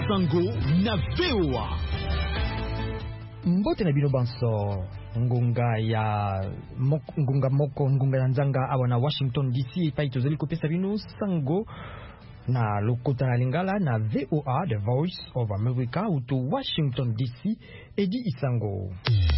Isango na VOA. Mbote na bino banso ngunga ya nzanga awa na Washington DC pa itozeli kopesa bino sango na lokota na lingala na VOA, The Voice of America, uto Washington DC, edi Isango.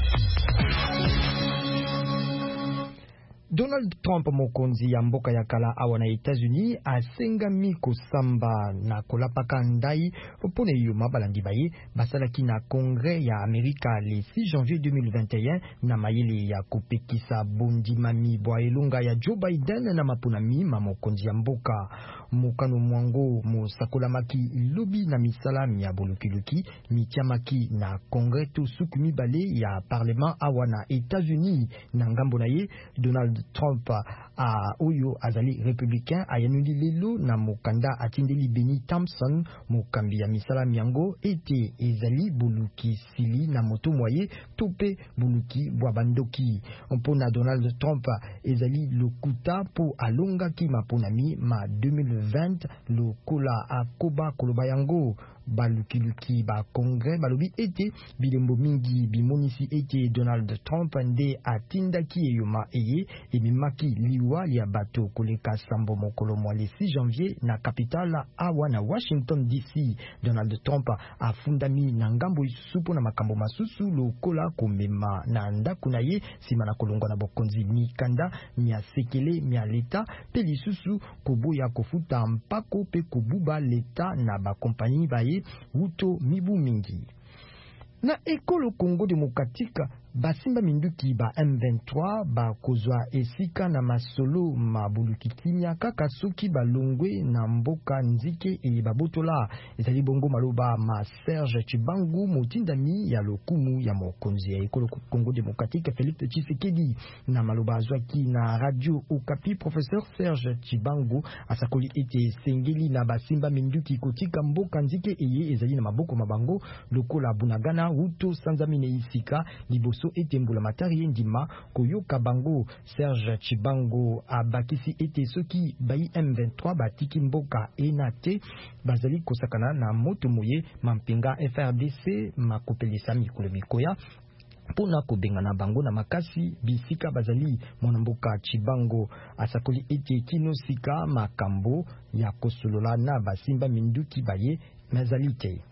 Donald Trump mokonzi ya mboka ya kala awa na Etats-Unis asengami kosamba na kolapaka ndai opone yuma balandi baye basalaki na Congrès ya Amerika le 6 janvier 2021 na mayele ya kopekisa bondimami bwa elunga ya Joe Biden na maponami ma mokonzi ya mboka. Mokano mwango mosakolamaki lobi na misala ya bolukiluki mitiamaki na Congrès to sukumi bale ya Parlement awa na Etats-Unis na ngambo na ye. Donald Trump oyo azali républicain ayanuli lelo na mokanda atindeli Benny Thompson mokambi ya misala miango ete ezali buluki sili na moto moye tope buluki bwa bandoki. Mpona Donald Trump ezali lokuta po alonga ki maponami ma 2020 lokola akoba koloba yango balukiluki ba Congrès balobi ete bilembo mingi bimonisi ete Donald Trump nde atindaki eyoma eye ememaki liwa ya bato koleka sambo mokolo mwa le 6 janvier na kapitala awa na Washington DC. Donald Trump afundami na ngambo isupo na makambo masusu lokola komema na ndako na ye sima na kolongwa na bokonzi mikanda mia sekele mia leta pe lisusu koboya kofuta mpako pe kobuba leta na bakompani baye wuto mibu mingi. Na ekolo Congo Demokratika basimba minduki ba M23 ba kozwa esika na masolo mabuluki kimia kaka soki balongwe na mboka nzike e babotola. Ezali bongo maloba ma Serge Chibangu motindami ya lokumu ya mokonzi ya ekolo Congo Demokratika Félix Tshisekedi na maloba azwaki na radio Okapi. Professeur Serge Chibangu asakoli ete sengeli na basimba minduki kotika mboka nzike eye ezali na maboko mabango lokola Bunagana wuto sanzamine isika liboso ete mbula matari ndima koyoka bango. Serge Chibango abakisi ete soki bayi M23 batiki mboka enate bazali kosakana na moto moye mampinga FRDC makopelisa mikolo mikoya pona kobengana bango na makasi bisika bazali. Mwanamboka Chibango asakoli ete kino sika makambo ya kosolola na basimba minduki baye nazalite.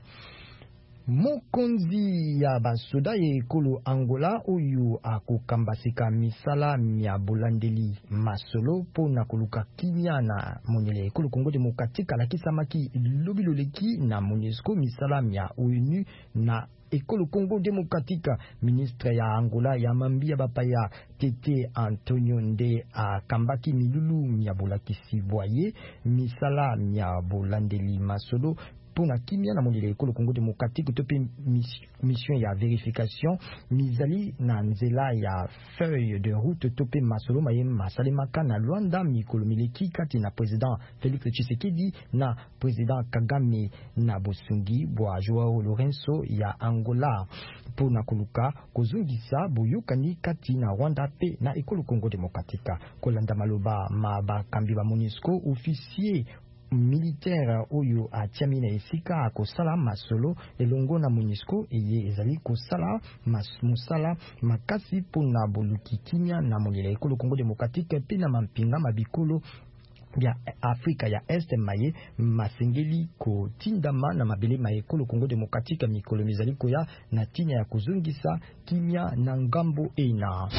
Mokonzi ya basoda ya ekolo Angola oyo akokambasika misala mia bolandeli masolo pona koluka kimia na monele ekolo Congo Demokratika lakisamaki lobiloleki na MONUSCO misala mia ONU na ekolo Congo Demokratika. Ministre ya Angola ya mambia bapaya Tete Antonio nde akambaki milulu mia bolakisi boye misala mia bolandeli masolo pona kimia na mondele ekolo Congo Demokratika tope mission ya vérification mizali na nzela ya feuille de route tope masolo maye masalemaka na Luanda mikolo mileki kati na président Félix Tshisekedi na président Kagame na bosungi bwa Joao Lourenço ya Angola pona koluka kozungisa boyokani kati na Rwanda pe na ekolo Congo Demokratika. Kolanda maloba mabakambi ba MONUSCO officier militaire oyo atiami na esika akosala masolo elongo na MONUSCO eye ezali kosala musala makasi pona boluki kimia na mondele ekolo Congo Demokratika pe na mampinga mabikolo ya Afrika ya Este maye masengeli kotindama na mabele ma ekolo Congo Demokratika mikolo mizali koya na tinya ya kuzungisa kimia na ngambo ena.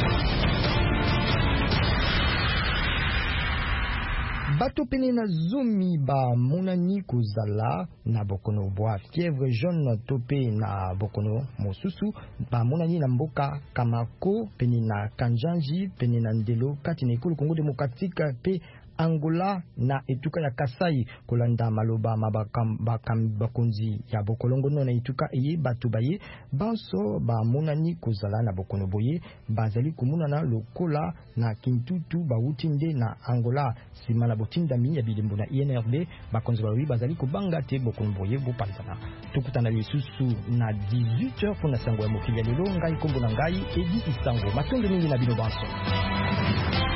Bato pene na zomi ba monani kozala na bokono bwa fièvre jaune tope na bokono mosusu ba monani na mboka Kamako pene na Kanjanji pene na Ndelo kati na ekolo Congo Demokratika pe Angola na etuka ya Kasai. Kolanda maloba bakonzi ya bokolongo no na etuka eye bato baye banso ba monani kozala na bokono boye bazali kumunana lokola na Kintutu bawutinde na Angola sima na botindami ya bilembo na INRB bakonzi bawi bazali kubanga te bokono boye bopanzana. Tukutana lisusu na 18h pona sango ya mokili ya lelo ngai kombo na ngai Edi Isango matonge mingi na bino banso.